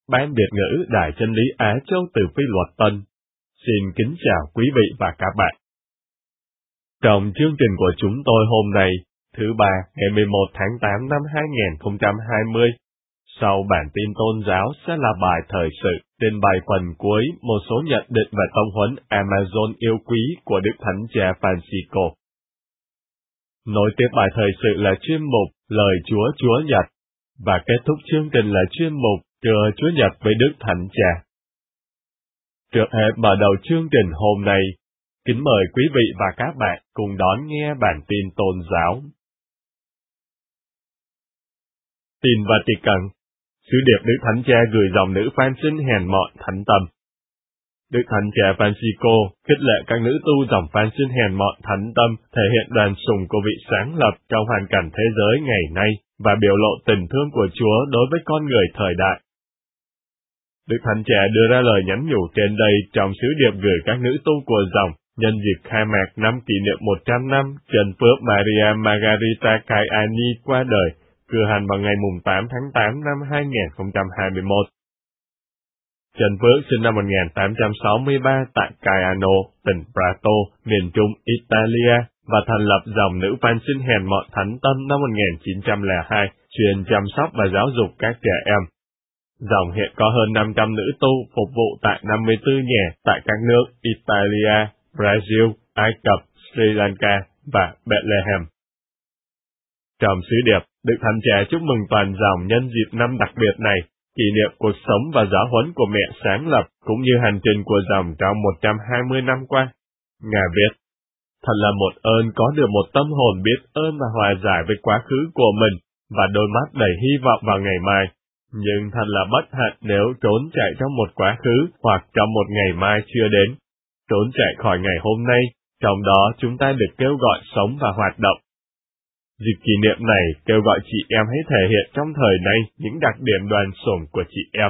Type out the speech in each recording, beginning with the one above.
Ban Việt ngữ Đài Chân lý Á Châu từ Phi Luật Tân. Xin kính chào quý vị và các bạn. Trong chương trình của chúng tôi hôm nay, thứ Ba, ngày 11 tháng 8 năm 2020, sau bản tin tôn giáo sẽ là bài thời sự, trên bài phần cuối một số nhận định về tông huấn Amazon yêu quý của Đức Thánh Cha Francisco. Nối tiếp bài thời sự là chuyên mục Lời Chúa Chúa Nhật, và kết thúc chương trình là chuyên mục Trưa Chúa Nhật với Đức Thánh Cha. Trước hết mở đầu chương trình hôm nay, kính mời quý vị và các bạn cùng đón nghe bản tin tôn giáo. Tin Vatican. Sứ điệp Đức Thánh Cha gửi dòng nữ van xin hèn mọn thánh tâm. Đức Thánh Cha Francisco khích lệ các nữ tu dòng van xin hèn mọn thánh tâm thể hiện đoàn sùng của vị sáng lập trong hoàn cảnh thế giới ngày nay và biểu lộ tình thương của Chúa đối với con người thời đại. Đức Thánh Cha đưa ra lời nhắn nhủ trên đây trong sứ điệp gửi các nữ tu của dòng nhân dịp khai mạc năm kỷ niệm 100 năm Trần Phước Maria Margarita Caiani qua đời, cử hành vào ngày 8 tháng 8 năm 2021. Trần Phước sinh năm 1863 tại Caiano, tỉnh Prato, miền trung Italia, và thành lập dòng nữ van xin hèn mọn thánh tâm năm 1902, chuyên chăm sóc và giáo dục các trẻ em. Dòng hiện có hơn 500 nữ tu phục vụ tại 54 nhà tại các nước Italia, Brazil, Ai Cập, Sri Lanka và Bethlehem. Trong sứ điệp, Đức Thánh Cha chúc mừng toàn dòng nhân dịp năm đặc biệt này, kỷ niệm cuộc sống và giáo huấn của mẹ sáng lập, cũng như hành trình của dòng trong 120 năm qua. Ngài viết, thật là một ơn có được một tâm hồn biết ơn và hòa giải với quá khứ của mình, và đôi mắt đầy hy vọng vào ngày mai. Nhưng thật là bất hạnh nếu trốn chạy trong một quá khứ hoặc trong một ngày mai chưa đến. Trốn chạy khỏi ngày hôm nay, trong đó chúng ta được kêu gọi sống và hoạt động. Dịp kỷ niệm này kêu gọi chị em hãy thể hiện trong thời nay những đặc điểm đoàn sủng của chị em.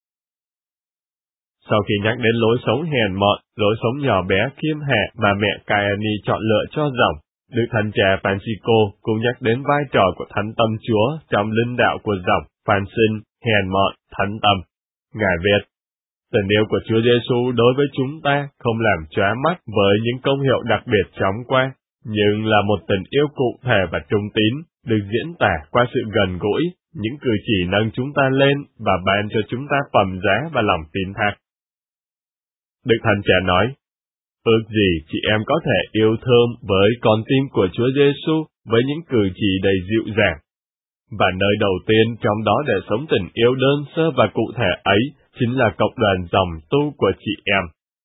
Sau khi nhắc đến lối sống hèn mọn, lối sống nhỏ bé khiêm hạ mà mẹ Caiani chọn lựa cho dòng, Đức Thánh Cha Francisco cũng nhắc đến vai trò của Thánh Tâm Chúa trong linh đạo của dòng, van xin, hèn mọn, thánh tâm. Ngài viết, tình yêu của Chúa Giêsu đối với chúng ta không làm chóa mắt với những công hiệu đặc biệt chóng qua, nhưng là một tình yêu cụ thể và trung tín, được diễn tả qua sự gần gũi, những cử chỉ nâng chúng ta lên và ban cho chúng ta phẩm giá và lòng tin thác. Đức Thánh Cha nói, ước gì chị em có thể yêu thương với con tim của Chúa Giêsu với những cử chỉ đầy dịu dàng. Và nơi đầu tiên trong đó để sống tình yêu đơn sơ và cụ thể ấy chính là cộng đoàn dòng tu của chị em.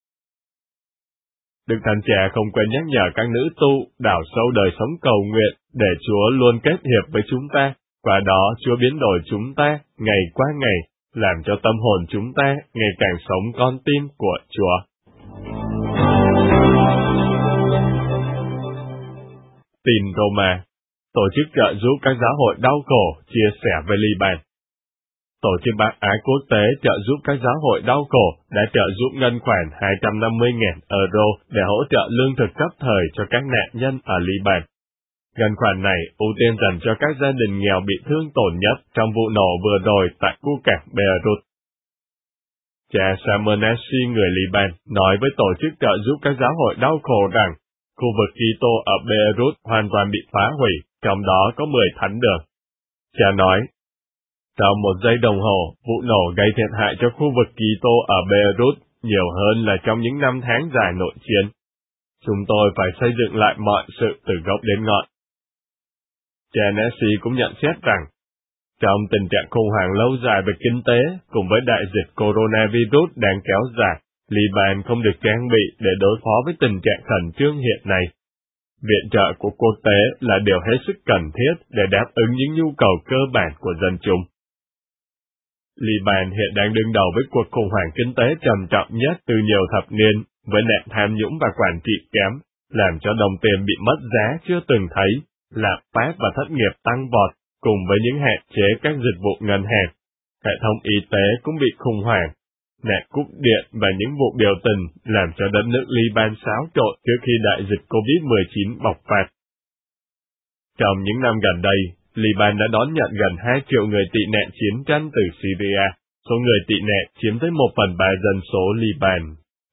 Đức Thánh Cha không quên nhắc nhở các nữ tu đào sâu đời sống cầu nguyện để Chúa luôn kết hiệp với chúng ta, qua đó Chúa biến đổi chúng ta ngày qua ngày, làm cho tâm hồn chúng ta ngày càng sống con tim của Chúa. Tin Roma. Tổ chức trợ giúp các giáo hội đau khổ chia sẻ với Liban. Tổ chức bác ái quốc tế trợ giúp các giáo hội đau khổ đã trợ giúp ngân khoản 250.000 euro để hỗ trợ lương thực cấp thời cho các nạn nhân ở Liban. Ngân khoản này ưu tiên dành cho các gia đình nghèo bị thương tổn nhất trong vụ nổ vừa rồi tại khu cảng Beirut. Cha Samonassi người Liban nói với tổ chức trợ giúp các giáo hội đau khổ rằng khu vực Kitô ở Beirut hoàn toàn bị phá hủy, trong đó có 10 thánh đường. Cha nói, trong 1 giây đồng hồ, vụ nổ gây thiệt hại cho khu vực Kitô ở Beirut nhiều hơn là trong những năm tháng dài nội chiến. Chúng tôi phải xây dựng lại mọi sự từ gốc đến ngọn. Cha Nessi cũng nhận xét rằng, trong tình trạng khủng hoảng lâu dài về kinh tế, cùng với đại dịch coronavirus đang kéo dài, Liban không được trang bị để đối phó với tình trạng khẩn trương hiện nay. Viện trợ của quốc tế là điều hết sức cần thiết để đáp ứng những nhu cầu cơ bản của dân chúng. Liban hiện đang đương đầu với cuộc khủng hoảng kinh tế trầm trọng nhất từ nhiều thập niên, với nạn tham nhũng và quản trị kém, làm cho đồng tiền bị mất giá chưa từng thấy, lạm phát và thất nghiệp tăng vọt, cùng với những hạn chế các dịch vụ ngân hàng. Hệ thống y tế cũng bị khủng hoảng. Nạn cúp điện và những vụ biểu tình làm cho đất nước Liban xáo trộn trước khi đại dịch COVID-19 bộc phát. Trong những năm gần đây, Liban đã đón nhận gần 2 triệu người tị nạn chiến tranh từ Syria, số người tị nạn chiếm tới 1/3 dân số Liban.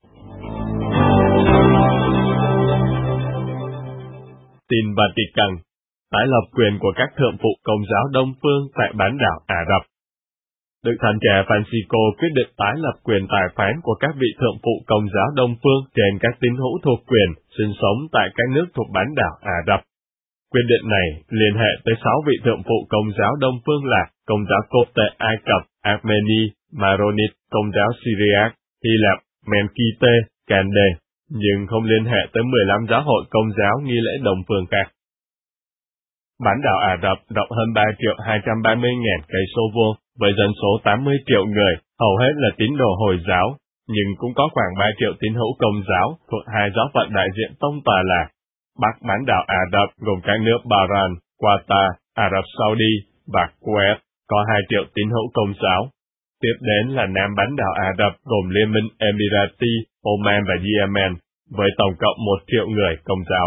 Tin Vatican, tái lập quyền của các thượng phụ Công giáo Đông phương tại bán đảo Ả Rập. Đức Thánh Cha Francisco quyết định tái lập quyền tài phán của các vị thượng phụ Công giáo Đông phương trên các tín hữu thuộc quyền sinh sống tại các nước thuộc bán đảo Ả Rập. Quyết định này liên hệ tới 6 vị thượng phụ Công giáo Đông phương là Công giáo Copte Ai Cập, Armeni, Maronite, Công giáo Syriac, Hy Lạp, Menkite, Cande, nhưng không liên hệ tới 15 giáo hội Công giáo nghi lễ Đông phương khác. Bán đảo Ả Rập rộng hơn 3.230.000 cây số vuông với dân số 80 triệu người, hầu hết là tín đồ Hồi giáo, nhưng cũng có khoảng 3 triệu tín hữu Công giáo thuộc hai giáo phận đại diện tông tòa là Bắc bán đảo Ả Rập gồm các nước Bahrain, Qatar, Ả Rập Saudi và Kuwait có 2 triệu tín hữu Công giáo. Tiếp đến là Nam bán đảo Ả Rập gồm Liên minh Emirati, Oman và Yemen với tổng cộng 1 triệu người Công giáo.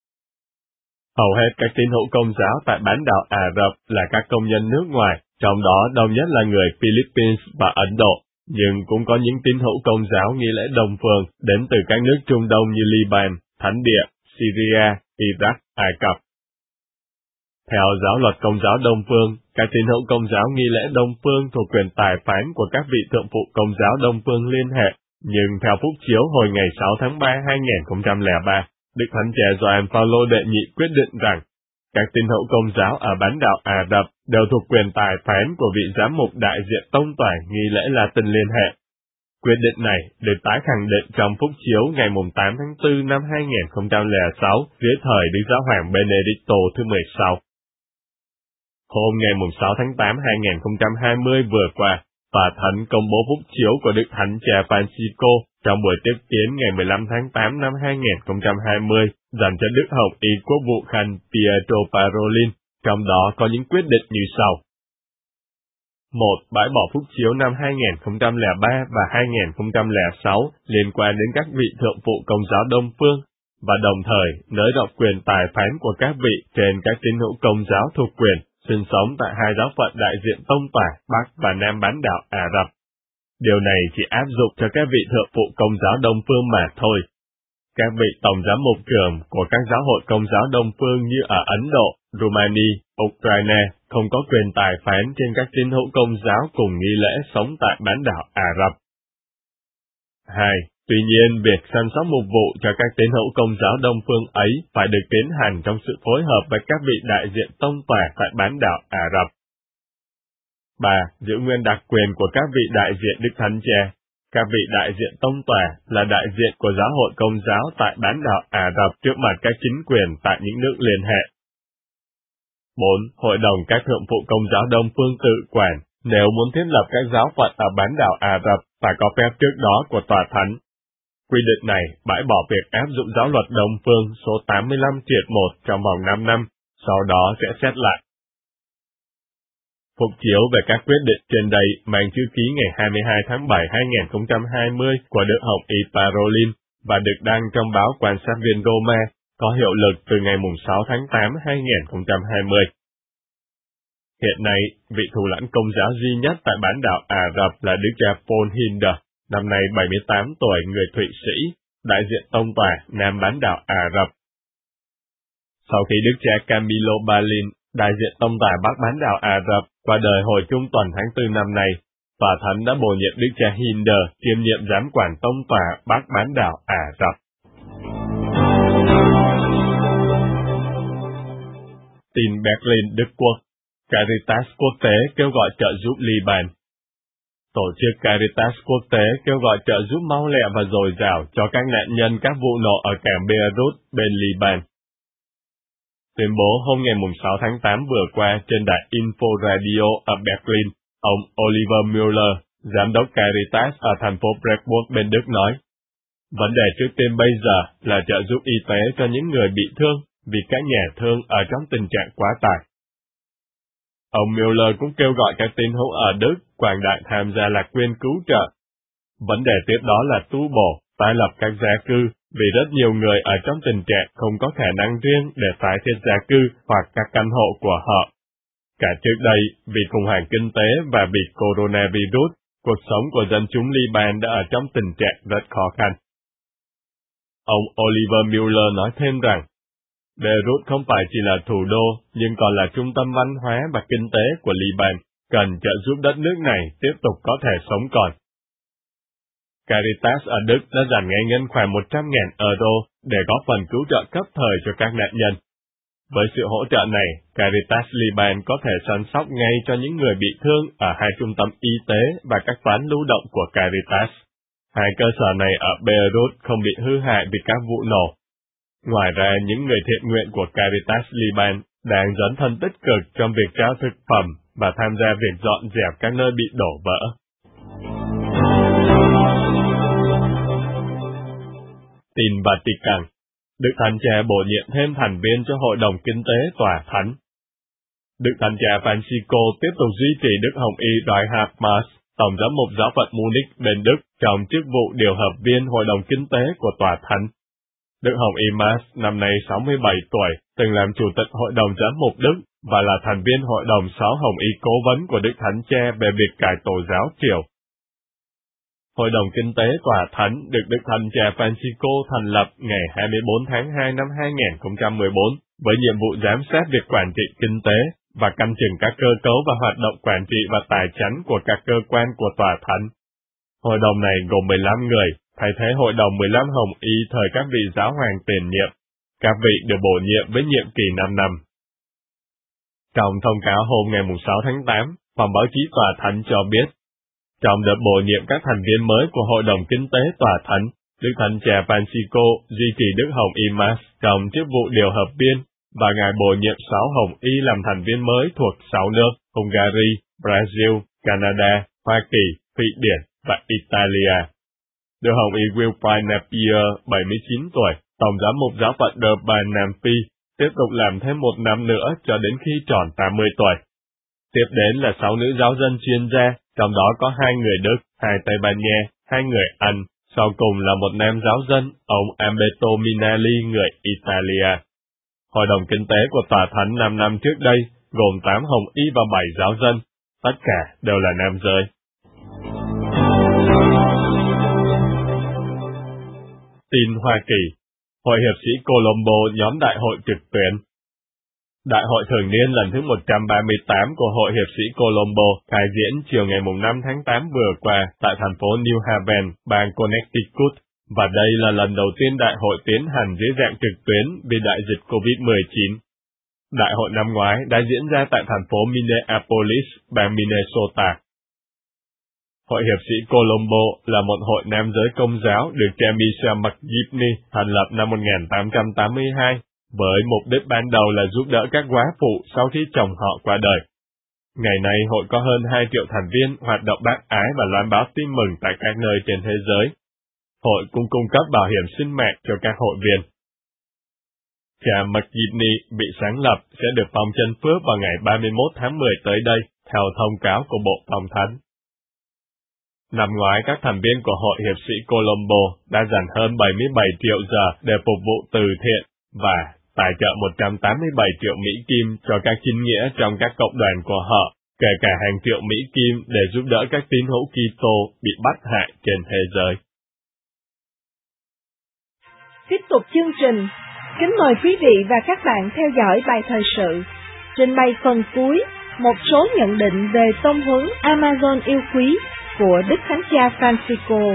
Hầu hết các tín hữu Công giáo tại bán đảo Ả Rập là các công nhân nước ngoài, trong đó đông nhất là người Philippines và Ấn Độ, nhưng cũng có những tín hữu Công giáo nghi lễ Đông phương đến từ các nước Trung Đông như Liban, Thánh Địa, Syria, Iraq, Ai Cập. Theo giáo luật Công giáo Đông phương, các tín hữu Công giáo nghi lễ Đông phương thuộc quyền tài phán của các vị thượng phụ Công giáo Đông phương liên hệ, nhưng theo phúc chiếu hồi ngày 6 tháng 3 2003, Đức Thánh Cha Gioan Phaolô đệ nhị quyết định rằng các tín hữu Công giáo ở bán đảo Ả Rập đều thuộc quyền tài phán của vị giám mục đại diện tông tòa nghi lễ Latin liên hệ. Quyết định này được tái khẳng định trong phúc chiếu ngày 8 tháng 4 năm 2006 dưới thời Đức Giáo hoàng Benedicto thứ 16. Hôm ngày 6 tháng 8 2020 vừa qua, Tòa Thánh công bố phúc chiếu của Đức Thánh Cha Francisco trong buổi tiếp kiến ngày 15 tháng 8 năm 2020 dành cho Đức Hồng Y Quốc vụ Khanh Pietro Parolin, trong đó có những quyết định như sau. 1. Bãi bỏ phúc chiếu năm 2003 và 2006 liên quan đến các vị thượng phụ Công giáo Đông phương, và đồng thời nới rộng quyền tài phán của các vị trên các tín hữu Công giáo thuộc quyền sinh sống tại hai giáo phận đại diện tông tòa Bắc và Nam bán đảo Ả Rập. Điều này chỉ áp dụng cho các vị thượng phụ Công giáo Đông phương mà thôi. Các vị tổng giám mục trưởng của các giáo hội Công giáo Đông phương như ở Ấn Độ, Romania, Ukraine không có quyền tài phán trên các tín hữu Công giáo cùng nghi lễ sống tại bán đảo Ả Rập. 2. Tuy nhiên, việc săn sóc mục vụ cho các tín hữu Công giáo Đông phương ấy phải được tiến hành trong sự phối hợp với các vị đại diện tông tòa tại bán đảo Ả Rập. 3. Giữ nguyên đặc quyền của các vị đại diện Đức Thánh Cha. Các vị đại diện tông tòa là đại diện của giáo hội Công giáo tại bán đảo Ả Rập trước mặt các chính quyền tại những nước liên hệ. 4. Hội đồng các thượng phụ Công giáo Đông phương tự quản, nếu muốn thiết lập các giáo phận ở bán đảo Ả Rập phải có phép trước đó của Tòa Thánh. Quy định này bãi bỏ việc áp dụng giáo luật Đông phương số 85/1 trong vòng 5 năm, sau đó sẽ xét lại. Phúc chiếu về các quyết định trên đây mang chữ ký ngày 22 tháng 7 2020 của Đức Hồng Y Parolin và được đăng trong báo Quan sát viên Roma, có hiệu lực từ ngày 6 tháng 8 2020. Hiện nay, vị thủ lãnh Công giáo duy nhất tại bán đảo Ả Rập là Đức cha Paul Hinder, năm nay 78 tuổi, người Thụy Sĩ, đại diện tông tòa Nam bán đảo Ả Rập. Sau khi Đức cha Camillo Balin, đại diện tông tòa Bắc bán đảo Ả Rập, qua đời hồi trung tuần tháng 4 năm nay, Tòa Thánh đã bổ nhiệm Đức cha Hinder kiêm nhiệm giám quản tông tòa Bắc bán đảo Ả Rập. Tin Berlin, Đức Quốc. Caritas Quốc tế kêu gọi trợ giúp Liban. Tổ chức Caritas Quốc tế kêu gọi trợ giúp máu lẹ và dồi dào cho các nạn nhân các vụ nổ ở cảng Beirut bên Liban. Tuyên bố hôm ngày 6 tháng 8 vừa qua trên đài Info Radio ở Berlin, ông Oliver Müller, giám đốc Caritas ở thành phố Freiburg bên Đức nói, vấn đề trước tiên bây giờ là trợ giúp y tế cho những người bị thương vì các nhà thương ở trong tình trạng quá tải. Ông Müller cũng kêu gọi các tín hữu ở Đức quảng đại tham gia lạc quyên cứu trợ. Vấn đề tiếp đó là tu bổ, tái lập các gia cư, vì rất nhiều người ở trong tình trạng không có khả năng riêng để tái thiết gia cư hoặc các căn hộ của họ. Cả trước đây, vì khủng hoảng kinh tế và vì coronavirus, cuộc sống của dân chúng Liban đã ở trong tình trạng rất khó khăn. Ông Oliver Mueller nói thêm rằng, Beirut không phải chỉ là thủ đô, nhưng còn là trung tâm văn hóa và kinh tế của Liban, cần trợ giúp đất nước này tiếp tục có thể sống còn. Caritas ở Đức đã dành ngay ngân khoảng 100.000 euro để góp phần cứu trợ cấp thời cho các nạn nhân. Với sự hỗ trợ này, Caritas Liban có thể săn sóc ngay cho những người bị thương ở hai trung tâm y tế và các toán lưu động của Caritas. Hai cơ sở này ở Beirut không bị hư hại vì các vụ nổ. Ngoài ra, những người thiện nguyện của Caritas Liban đang dấn thân tích cực trong việc trao thực phẩm và tham gia việc dọn dẹp các nơi bị đổ vỡ. Tin Vatican. Đức Thánh Cha bổ nhiệm thêm thành viên cho Hội đồng Kinh tế Tòa Thánh. Đức Thánh Cha Francisco tiếp tục duy trì Đức Hồng Y Reinhard Marx, Tổng giám mục giáo phận Munich bên Đức, trong chức vụ điều hợp viên Hội đồng Kinh tế của Tòa Thánh. Đức Hồng Y Marx năm nay 67 tuổi, từng làm chủ tịch Hội đồng giám mục Đức và là thành viên Hội đồng 6 Hồng Y cố vấn của Đức Thánh Cha về việc cải tổ giáo triều. Hội đồng Kinh tế Tòa Thánh được Đức Thánh Cha Francisco thành lập ngày 24 tháng 2 năm 2014 với nhiệm vụ giám sát việc quản trị kinh tế và căn chỉnh các cơ cấu và hoạt động quản trị và tài chánh của các cơ quan của Tòa Thánh. Hội đồng này gồm 15 người, thay thế Hội đồng 15 Hồng Y thời các vị giáo hoàng tiền nhiệm. Các vị được bổ nhiệm với nhiệm kỳ 5 năm. Trong thông cáo hôm ngày 6 tháng 8, phòng báo chí Tòa Thánh cho biết, trong đợt bổ nhiệm các thành viên mới của Hội đồng Kinh tế Tòa Thánh, Đức Thánh Cha Francisco duy trì Đức Hồng Y Marx trong chức vụ điều hợp viên và Ngài bổ nhiệm 6 Hồng Y làm thành viên mới thuộc 6 nước Hungary, Brazil, Canada, Hoa Kỳ, Thụy Điển và Italia. Đức Hồng Y Wilfried Napier, 79 tuổi, Tổng giám mục giáo phận Durban, Nam Phi, tiếp tục làm thêm 1 năm nữa cho đến khi tròn 80 tuổi. Tiếp đến là 6 nữ giáo dân chuyên gia, trong đó có 2 người Đức, 2 Tây Ban Nha, 2 người Anh, sau cùng là một nam giáo dân, ông Alberto Minali, người Italia. Hội đồng Kinh tế của Tòa Thánh 5 năm trước đây, gồm 8 Hồng Y và 7 giáo dân, tất cả đều là nam giới. Tin Hoa Kỳ. Hội hiệp sĩ Colombo nhóm đại hội trực tuyến. Đại hội thường niên lần thứ 138 của Hội hiệp sĩ Colombo khai diễn chiều ngày 5 tháng 8 vừa qua tại thành phố New Haven, bang Connecticut, và đây là lần đầu tiên đại hội tiến hành dưới dạng trực tuyến vì đại dịch COVID-19. Đại hội năm ngoái đã diễn ra tại thành phố Minneapolis, bang Minnesota. Hội hiệp sĩ Colombo là một hội nam giới công giáo được cha Michel McGivney thành lập năm 1882, với mục đích ban đầu là giúp đỡ các góa phụ sau khi chồng họ qua đời. Ngày nay, hội có hơn 2 triệu thành viên hoạt động bác ái và loan báo tin mừng tại các nơi trên thế giới. Hội cũng cung cấp bảo hiểm sinh mạng cho các hội viên. Cha McGivney bị sáng lập sẽ được phong chân phước vào ngày 31 tháng 10 tới đây, theo thông cáo của Bộ Phong Thánh. Năm ngoái, các thành viên của Hội hiệp sĩ Colombo đã dành hơn 77 triệu giờ để phục vụ từ thiện và tài trợ 187 triệu Mỹ Kim cho các chính nghĩa trong các cộng đoàn của họ, kể cả hàng triệu Mỹ Kim để giúp đỡ các tín hữu Kitô bị bắt hại trên thế giới. Tiếp tục chương trình, kính mời quý vị và các bạn theo dõi bài thời sự. Trình bày phần cuối, một số nhận định về tông huấn Amazon yêu quý của Đức Thánh Cha Francisco.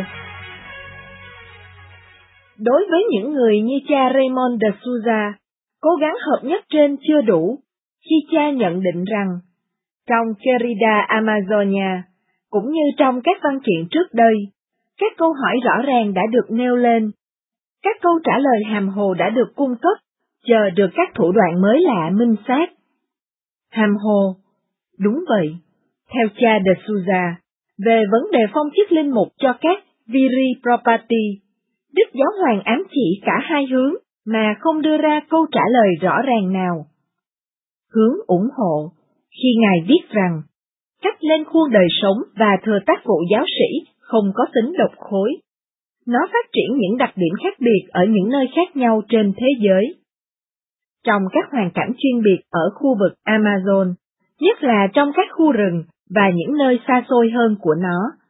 Đối với những người như cha Raymond de Souza, cố gắng hợp nhất trên chưa đủ, khi cha nhận định rằng, trong Querida Amazonia, cũng như trong các văn kiện trước đây, các câu hỏi rõ ràng đã được nêu lên, các câu trả lời hàm hồ đã được cung cấp, chờ được các thủ đoạn mới lạ minh xác. Hàm hồ, đúng vậy, theo cha de Souza, về vấn đề phong chức linh mục cho các Viri Property, Đức Giáo Hoàng ám chỉ cả hai hướng mà không đưa ra câu trả lời rõ ràng nào. Hướng ủng hộ, khi Ngài viết rằng, cách lên khuôn đời sống và thừa tác vụ giáo sĩ không có tính độc khối. Nó phát triển những đặc điểm khác biệt ở những nơi khác nhau trên thế giới. Trong các hoàn cảnh chuyên biệt ở khu vực Amazon, nhất là trong các khu rừng và những nơi xa xôi hơn của nó,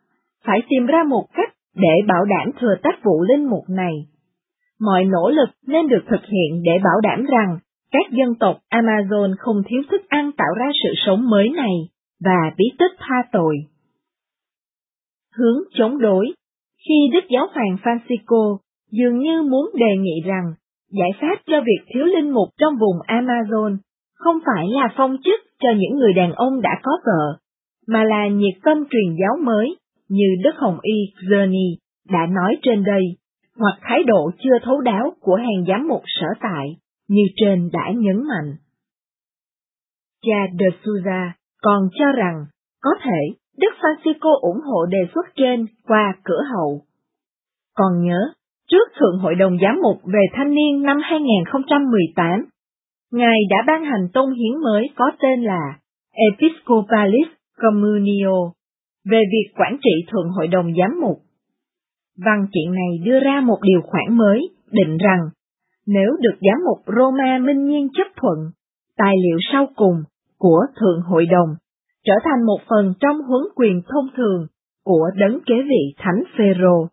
phải tìm ra một cách để bảo đảm thừa tác vụ linh mục này. Mọi nỗ lực nên được thực hiện để bảo đảm rằng các dân tộc Amazon không thiếu thức ăn tạo ra sự sống mới này, và bí tích tha tội. Hướng chống đối. Khi Đức Giáo hoàng Francisco dường như muốn đề nghị rằng giải pháp cho việc thiếu linh mục trong vùng Amazon không phải là phong chức cho những người đàn ông đã có vợ, mà là nhiệt tâm truyền giáo mới, như Đức Hồng Y Journey đã nói trên đây, hoặc thái độ chưa thấu đáo của hàng giám mục sở tại, như trên đã nhấn mạnh. Cha de Souza còn cho rằng có thể Đức Francisco ủng hộ đề xuất trên qua cửa hậu. Còn nhớ, trước Thượng Hội đồng Giám mục về thanh niên năm 2018, Ngài đã ban hành tông hiến mới có tên là Episcopalis Communio về việc quản trị Thượng Hội đồng Giám mục. Văn kiện này đưa ra một điều khoản mới, định rằng, nếu được Giám mục Roma minh nhiên chấp thuận, tài liệu sau cùng của Thượng Hội đồng trở thành một phần trong huấn quyền thông thường của đấng kế vị Thánh Phêrô.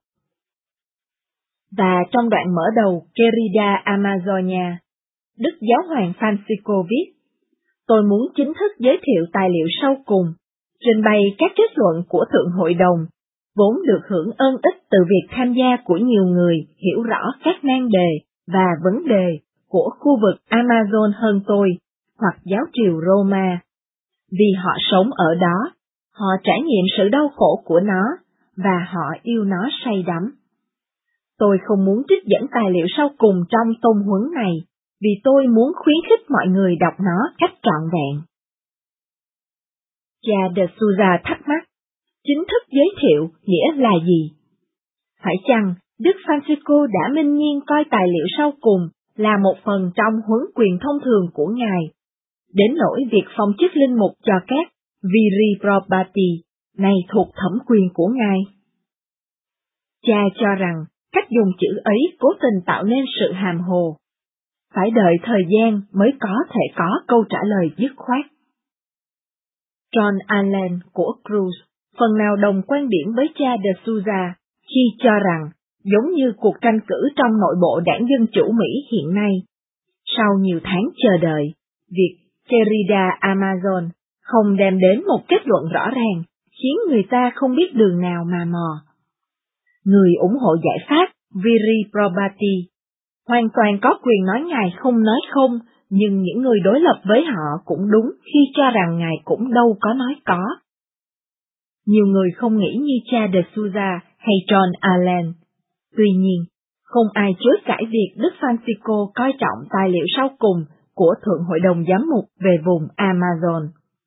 Và trong đoạn mở đầu Querida Amazonia, Đức Giáo hoàng Francisco viết, tôi muốn chính thức giới thiệu tài liệu sau cùng, trình bày các kết luận của Thượng Hội đồng, vốn được hưởng ơn ích từ việc tham gia của nhiều người hiểu rõ các nan đề và vấn đề của khu vực Amazon hơn tôi, hoặc giáo triều Roma. Vì họ sống ở đó, họ trải nghiệm sự đau khổ của nó, và họ yêu nó say đắm. Tôi không muốn trích dẫn tài liệu sau cùng trong tông huấn này, vì tôi muốn khuyến khích mọi người đọc nó cách trọn vẹn. Cha de Souza thắc mắc, chính thức giới thiệu nghĩa là gì? Phải chăng Đức Francisco đã minh nhiên coi tài liệu sau cùng là một phần trong huấn quyền thông thường của Ngài, đến nỗi việc phong chức linh mục cho các viri probati này thuộc thẩm quyền của Ngài? Cha cho rằng cách dùng chữ ấy cố tình tạo nên sự hàm hồ. Phải đợi thời gian mới có thể có câu trả lời dứt khoát. John Allen của Cruz phần nào đồng quan điểm với cha de Souza khi cho rằng, giống như cuộc tranh cử trong nội bộ đảng Dân Chủ Mỹ hiện nay, sau nhiều tháng chờ đợi, việc Querida Amazon không đem đến một kết luận rõ ràng, khiến người ta không biết đường nào mà mò. Người ủng hộ giải pháp viri probati hoàn toàn có quyền nói Ngài không nói không, nhưng những người đối lập với họ cũng đúng khi cho rằng Ngài cũng đâu có nói có. Nhiều người không nghĩ như cha de Souza hay John Allen. Tuy nhiên, không ai chối cãi việc Đức Francisco coi trọng tài liệu sau cùng của Thượng Hội đồng Giám mục về vùng Amazon.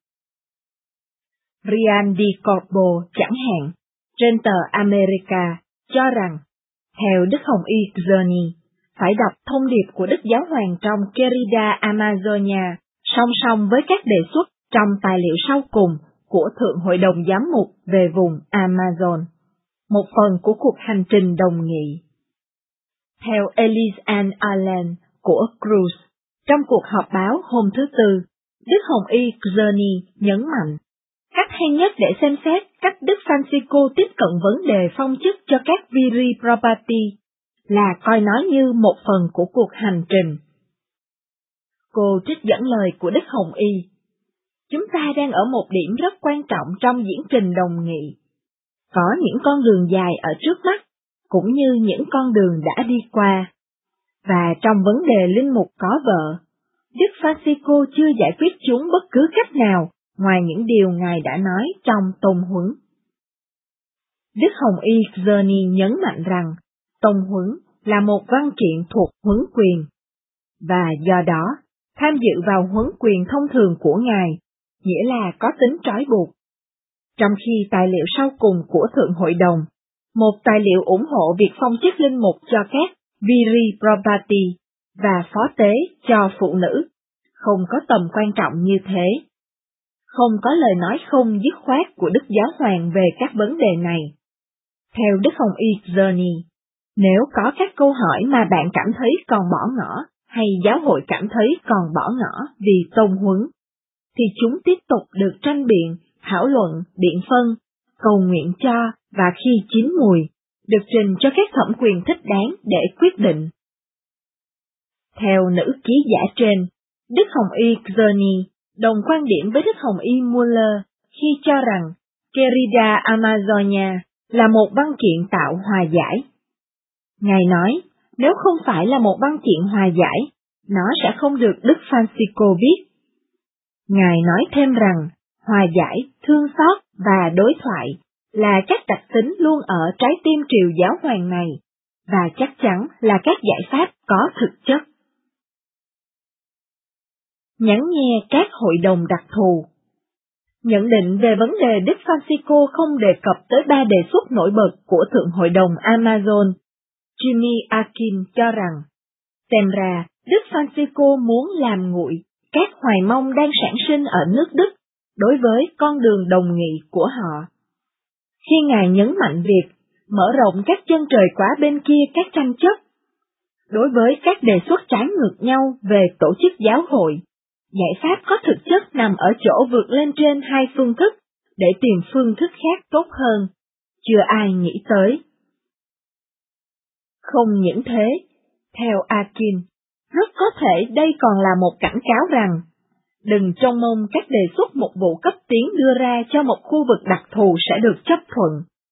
Ryan Di Corbo chẳng hạn, trên tờ America, cho rằng, theo Đức Hồng Y Journey, phải đọc thông điệp của Đức Giáo hoàng trong Querida Amazonia song song với các đề xuất trong tài liệu sau cùng của Thượng Hội đồng Giám mục về vùng Amazon, một phần của cuộc hành trình đồng nghị. Theo Elise Ann Allen của Cruz, trong cuộc họp báo hôm thứ Tư, Đức Hồng Y Journey nhấn mạnh, cách hay nhất để xem xét cách Đức Francisco tiếp cận vấn đề phong chức cho các viri probati là coi nó như một phần của cuộc hành trình. Cô trích dẫn lời của Đức Hồng Y. Chúng ta đang ở một điểm rất quan trọng trong diễn trình đồng nghị. Có những con đường dài ở trước mắt, cũng như những con đường đã đi qua. Và trong vấn đề linh mục có vợ, Đức Francisco chưa giải quyết chúng bất cứ cách nào ngoài những điều Ngài đã nói trong tông huấn. Đức Hồng Y Journey nhấn mạnh rằng, tông huấn là một văn kiện thuộc huấn quyền, và do đó, tham dự vào huấn quyền thông thường của Ngài, nghĩa là có tính trói buộc. Trong khi tài liệu sau cùng của Thượng Hội đồng, một tài liệu ủng hộ việc phong chức linh mục cho các viri probati và phó tế cho phụ nữ, không có tầm quan trọng như thế. Không có lời nói không dứt khoát của Đức Giáo hoàng về các vấn đề này. Theo Đức Hồng Y Journey, nếu có các câu hỏi mà bạn cảm thấy còn bỏ ngỏ, hay giáo hội cảm thấy còn bỏ ngỏ vì tông huấn, thì chúng tiếp tục được tranh biện, thảo luận, biện phân, cầu nguyện cho và khi chín mùi, được trình cho các thẩm quyền thích đáng để quyết định. Theo nữ ký giả trên, Đức Hồng Y Czerny đồng quan điểm với Đức Hồng Y Muller khi cho rằng Querida Amazonia là một văn kiện tạo hòa giải. Ngài nói, nếu không phải là một văn kiện hòa giải, nó sẽ không được Đức Francisco viết. Ngài nói thêm rằng, hòa giải, thương xót và đối thoại là các đặc tính luôn ở trái tim triều giáo hoàng này, và chắc chắn là các giải pháp có thực chất. Nhắn nghe các hội đồng đặc thù. Nhận định về vấn đề Đức Francisco không đề cập tới 3 đề xuất nổi bật của Thượng Hội đồng Amazon, Jimmy Akin cho rằng, xem ra Đức Francisco muốn làm nguội các hoài mong đang sản sinh ở nước Đức đối với con đường đồng nghị của họ. Khi Ngài nhấn mạnh việc mở rộng các chân trời quá bên kia các tranh chấp, đối với các đề xuất trái ngược nhau về tổ chức giáo hội, giải pháp có thực chất nằm ở chỗ vượt lên trên hai phương thức để tìm phương thức khác tốt hơn, chưa ai nghĩ tới. Không những thế, theo Akin, rất có thể đây còn là một cảnh cáo rằng, đừng trông mong các đề xuất một vụ cấp tiến đưa ra cho một khu vực đặc thù sẽ được chấp thuận.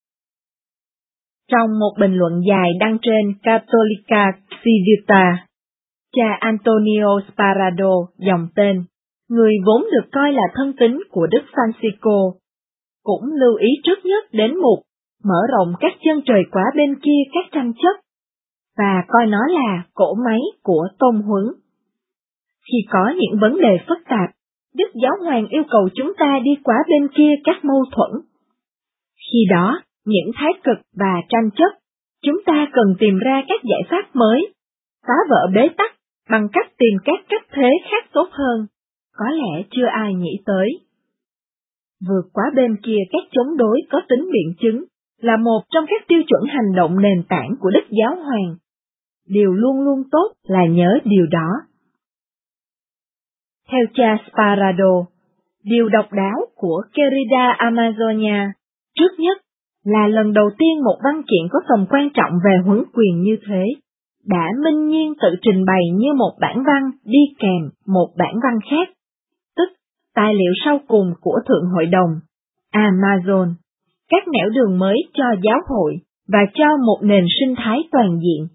Trong một bình luận dài đăng trên Cattolica Civita, cha Antonio Sparado dòng tên, người vốn được coi là thân tín của Đức Francisco, cũng lưu ý trước nhất đến mục mở rộng các chân trời quá bên kia các tranh chấp, và coi nó là cỗ máy của tôn huấn. Khi có những vấn đề phức tạp, Đức Giáo Hoàng yêu cầu chúng ta đi quá bên kia các mâu thuẫn. Khi đó, những thái cực và tranh chấp, chúng ta cần tìm ra các giải pháp mới, phá vỡ bế tắc bằng cách tìm các cách thế khác tốt hơn, có lẽ chưa ai nghĩ tới. Vượt quá bên kia các chống đối có tính biện chứng là một trong các tiêu chuẩn hành động nền tảng của Đức Giáo Hoàng. Điều luôn luôn tốt là nhớ điều đó. Theo cha Sparado, điều độc đáo của Querida Amazonia, trước nhất, là lần đầu tiên một văn kiện có tầm quan trọng về huấn quyền như thế, đã minh nhiên tự trình bày như một bản văn đi kèm một bản văn khác, tức tài liệu sau cùng của Thượng Hội đồng Amazon, các nẻo đường mới cho giáo hội và cho một nền sinh thái toàn diện.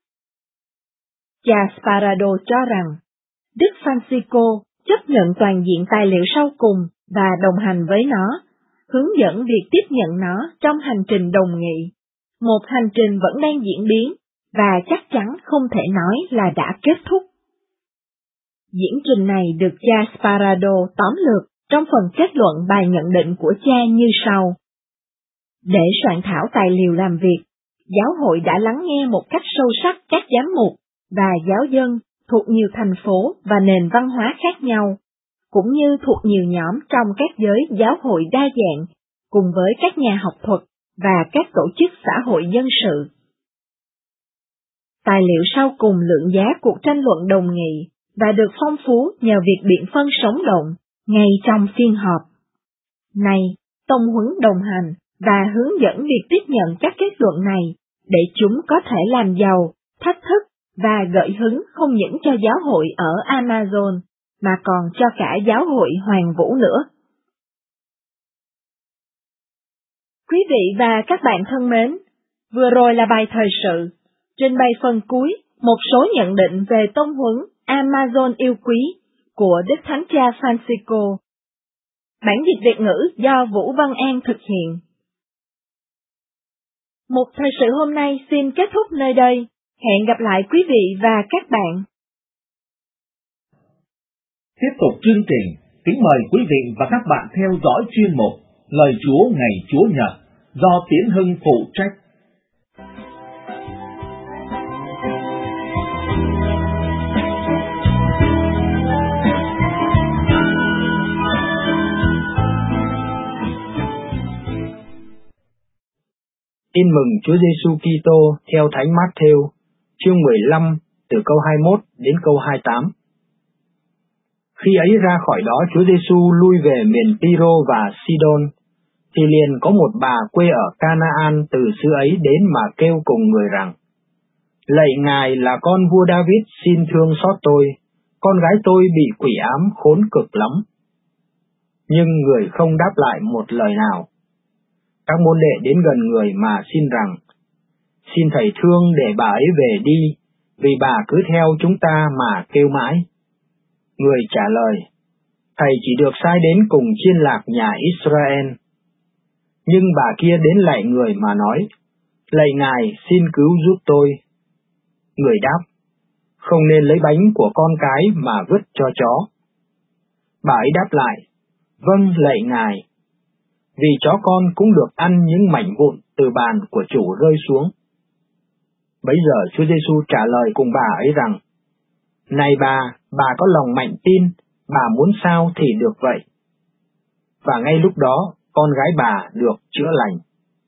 Cha Sparado cho rằng, Đức Francisco chấp nhận toàn diện tài liệu sau cùng và đồng hành với nó, hướng dẫn việc tiếp nhận nó trong hành trình đồng nghị, một hành trình vẫn đang diễn biến và chắc chắn không thể nói là đã kết thúc. Diễn trình này được cha Sparado tóm lược trong phần kết luận bài nhận định của cha như sau. Để soạn thảo tài liệu làm việc, giáo hội đã lắng nghe một cách sâu sắc các giám mục và giáo dân thuộc nhiều thành phố và nền văn hóa khác nhau, cũng như thuộc nhiều nhóm trong các giới giáo hội đa dạng, cùng với các nhà học thuật và các tổ chức xã hội dân sự. Tài liệu sau cùng lượng giá cuộc tranh luận đồng nghị và được phong phú nhờ việc biện phân sống động ngay trong phiên họp. Này, tông huấn đồng hành và hướng dẫn việc tiếp nhận các kết luận này để chúng có thể làm giàu, thách thức và gợi hứng không những cho giáo hội ở Amazon, mà còn cho cả giáo hội Hoàng Vũ nữa. Quý vị và các bạn thân mến, vừa rồi là bài thời sự, trình bày phần cuối một số nhận định về tông huấn Amazon yêu quý của Đức Thánh Cha Francisco. Bản dịch Việt ngữ do Vũ Văn An thực hiện. Mục thời sự hôm nay xin kết thúc nơi đây. Hẹn gặp lại quý vị và các bạn. Tiếp tục chương trình, kính mời quý vị và các bạn theo dõi chuyên mục Lời Chúa Ngày Chúa Nhật do Tiến Hưng phụ trách. Tin mừng Chúa Giêsu Kitô theo Thánh Mát-thêu, chương 15, từ câu 21 đến câu 28. Khi ấy ra khỏi đó Chúa Giêsu lui về miền Tyro và Sidon, thì liền có một bà quê ở Canaan từ xứ ấy đến mà kêu cùng người rằng: Lạy Ngài là con vua David, xin thương xót tôi, con gái tôi bị quỷ ám khốn cực lắm. Nhưng người không đáp lại một lời nào. Các môn đệ đến gần người mà xin rằng: Xin thầy thương để bà ấy về đi, vì bà cứ theo chúng ta mà kêu mãi. Người trả lời: Thầy chỉ được sai đến cùng chiên lạc nhà Israel. Nhưng bà kia đến lạy người mà nói: Lạy Ngài, xin cứu giúp tôi. Người đáp: Không nên lấy bánh của con cái mà vứt cho chó. Bà ấy đáp lại: Vâng, lạy Ngài. Vì chó con cũng được ăn những mảnh vụn từ bàn của chủ rơi xuống. Bấy giờ Chúa Giêsu trả lời cùng bà ấy rằng: Này bà có lòng mạnh tin, bà muốn sao thì được vậy. Và ngay lúc đó, con gái bà được chữa lành.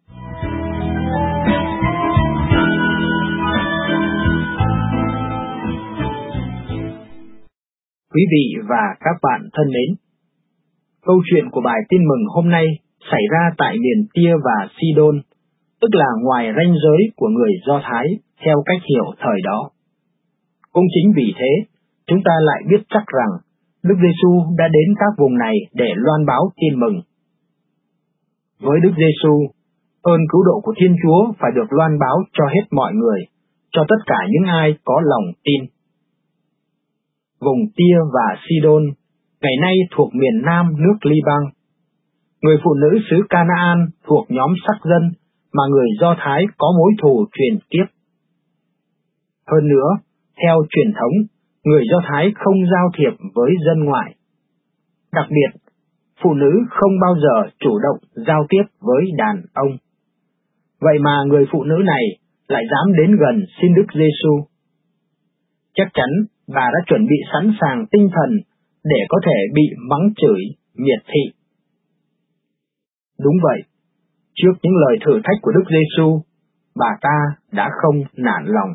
Quý vị và các bạn thân mến, câu chuyện của bài tin mừng hôm nay xảy ra tại miền Tia và Sidon, tức là ngoài ranh giới của người Do Thái theo cách hiểu thời đó. Cũng chính vì thế, chúng ta lại biết chắc rằng Đức Giêsu đã đến các vùng này để loan báo tin mừng. Với Đức Giêsu, ơn cứu độ của Thiên Chúa phải được loan báo cho hết mọi người, cho tất cả những ai có lòng tin. Vùng Tia và Sidon ngày nay thuộc miền nam nước Liban. Người phụ nữ xứ Canaan thuộc nhóm sắc dân mà người Do Thái có mối thù truyền kiếp. Hơn nữa, theo truyền thống, người Do Thái không giao thiệp với dân ngoại. Đặc biệt, phụ nữ không bao giờ chủ động giao tiếp với đàn ông. Vậy mà người phụ nữ này lại dám đến gần xin Đức Giêsu. Chắc chắn bà đã chuẩn bị sẵn sàng tinh thần để có thể bị mắng chửi, miệt thị. Đúng vậy, trước những lời thử thách của Đức Giêsu, bà ta đã không nản lòng.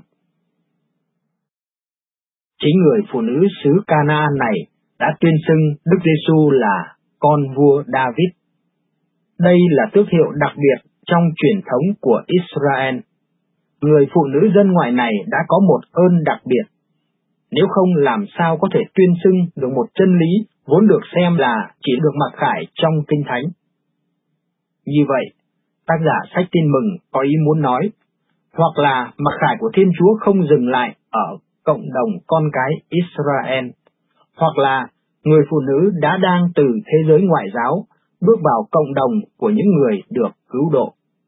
Chính người phụ nữ xứ Canaan này đã tuyên xưng Đức Giêsu là con vua David. Đây là tước hiệu đặc biệt trong truyền thống của Israel. Người phụ nữ dân ngoại này đã có một ơn đặc biệt. Nếu không làm sao có thể tuyên xưng được một chân lý vốn được xem là chỉ được mặc khải trong Kinh Thánh. Như vậy, tác giả sách Tin Mừng có ý muốn nói, hoặc là mặc khải của Thiên Chúa không dừng lại ở cộng đồng con cái Israel, hoặc là người phụ nữ đã đang từ thế giới ngoại giáo bước vào cộng đồng của những người được cứu độ.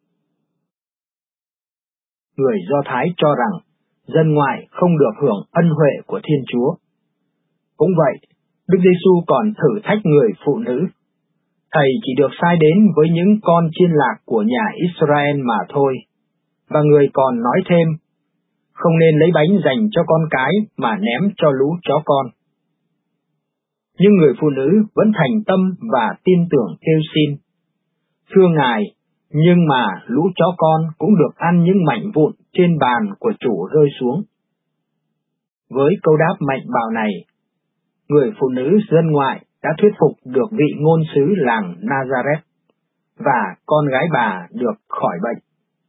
Người Do Thái cho rằng dân ngoại không được hưởng ân huệ của Thiên Chúa. Cũng vậy, Đức Giêsu còn thử thách người phụ nữ. Thầy chỉ được sai đến với những con chiên lạc của nhà Israel mà thôi. Và người còn nói thêm, không nên lấy bánh dành cho con cái mà ném cho lũ chó con. Nhưng người phụ nữ vẫn thành tâm và tin tưởng kêu xin: Thưa Ngài, nhưng mà lũ chó con cũng được ăn những mảnh vụn trên bàn của chủ rơi xuống. Với câu đáp mạnh bạo này, người phụ nữ dân ngoại đã thuyết phục được vị ngôn sứ làng Nazareth, và con gái bà được khỏi bệnh.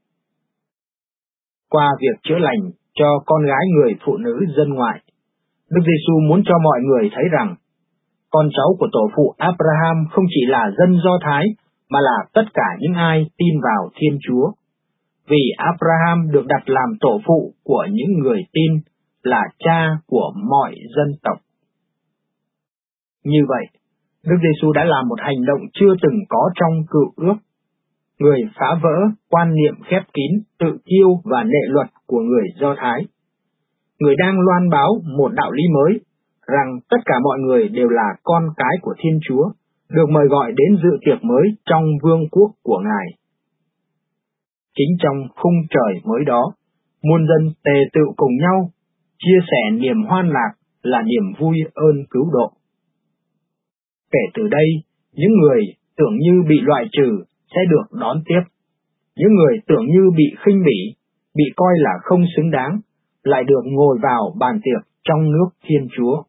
Qua việc chữa lành cho con gái người phụ nữ dân ngoại, Đức Giêsu muốn cho mọi người thấy rằng con cháu của tổ phụ Abraham không chỉ là dân Do Thái, mà là tất cả những ai tin vào Thiên Chúa. Vì Abraham được đặt làm tổ phụ của những người tin, là cha của mọi dân tộc. Như vậy, Đức Giêsu đã làm một hành động chưa từng có trong Cựu Ước. Người phá vỡ quan niệm khép kín, tự kiêu và nệ luật của người Do Thái. Người đang loan báo một đạo lý mới, rằng tất cả mọi người đều là con cái của Thiên Chúa, được mời gọi đến dự tiệc mới trong vương quốc của Ngài. Chính trong khung trời mới đó, muôn dân tề tựu cùng nhau, chia sẻ niềm hoan lạc là niềm vui ơn cứu độ. Kể từ đây, những người tưởng như bị loại trừ sẽ được đón tiếp. Những người tưởng như bị khinh bỉ, bị coi là không xứng đáng, lại được ngồi vào bàn tiệc trong nước Thiên Chúa.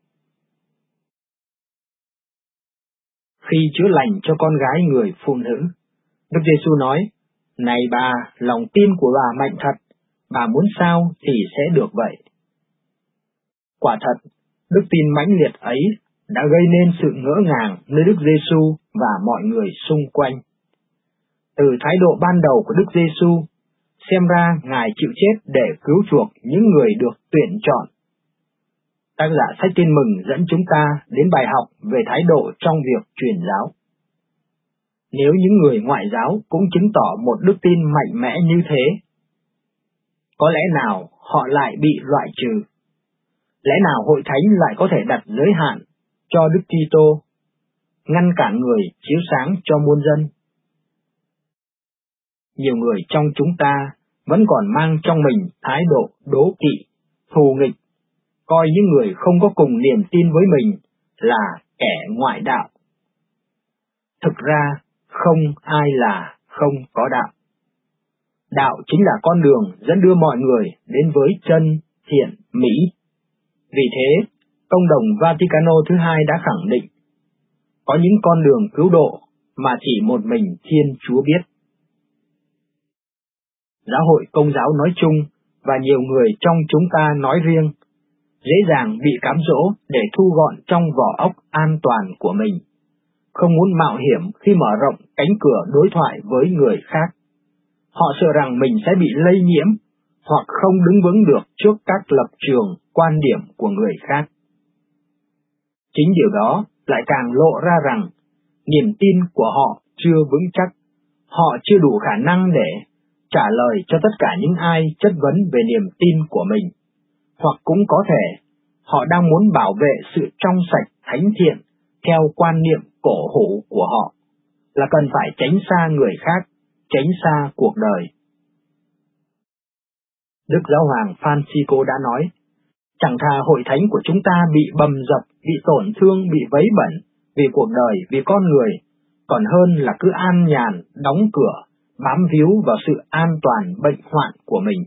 Khi chữa lành cho con gái người phụ nữ, Đức Giêsu nói, này bà, lòng tin của bà mạnh thật, bà muốn sao thì sẽ được vậy. Quả thật, đức tin mãnh liệt ấy đã gây nên sự ngỡ ngàng nơi Đức Giêsu và mọi người xung quanh. Từ thái độ ban đầu của Đức Giêsu, xem ra Ngài chịu chết để cứu chuộc những người được tuyển chọn. Tác giả sách Tin Mừng dẫn chúng ta đến bài học về thái độ trong việc truyền giáo. Nếu những người ngoại giáo cũng chứng tỏ một đức tin mạnh mẽ như thế, có lẽ nào họ lại bị loại trừ? Lẽ nào hội thánh lại có thể đặt giới hạn cho Đức Kitô, ngăn cản người chiếu sáng cho muôn dân? Nhiều người trong chúng ta vẫn còn mang trong mình thái độ đố kỵ, thù nghịch, coi những người không có cùng niềm tin với mình là kẻ ngoại đạo. Thực ra, không ai là không có đạo. Đạo chính là con đường dẫn đưa mọi người đến với chân, thiện, mỹ. Vì thế, Công đồng Vaticano thứ hai đã khẳng định, có những con đường cứu độ mà chỉ một mình Thiên Chúa biết. Giáo hội Công giáo nói chung và nhiều người trong chúng ta nói riêng, dễ dàng bị cám dỗ để thu gọn trong vỏ ốc an toàn của mình, không muốn mạo hiểm khi mở rộng cánh cửa đối thoại với người khác. Họ sợ rằng mình sẽ bị lây nhiễm hoặc không đứng vững được trước các lập trường, quan điểm của người khác. Chính điều đó lại càng lộ ra rằng niềm tin của họ chưa vững chắc, họ chưa đủ khả năng để trả lời cho tất cả những ai chất vấn về niềm tin của mình, hoặc cũng có thể họ đang muốn bảo vệ sự trong sạch thánh thiện theo quan niệm cổ hủ của họ, là cần phải tránh xa người khác, tránh xa cuộc đời. Đức Giáo hoàng Francisco đã nói, chẳng thà hội thánh của chúng ta bị bầm dập, bị tổn thương, bị vấy bẩn vì cuộc đời, vì con người, còn hơn là cứ an nhàn, đóng cửa, bám víu vào sự an toàn bệnh hoạn của mình.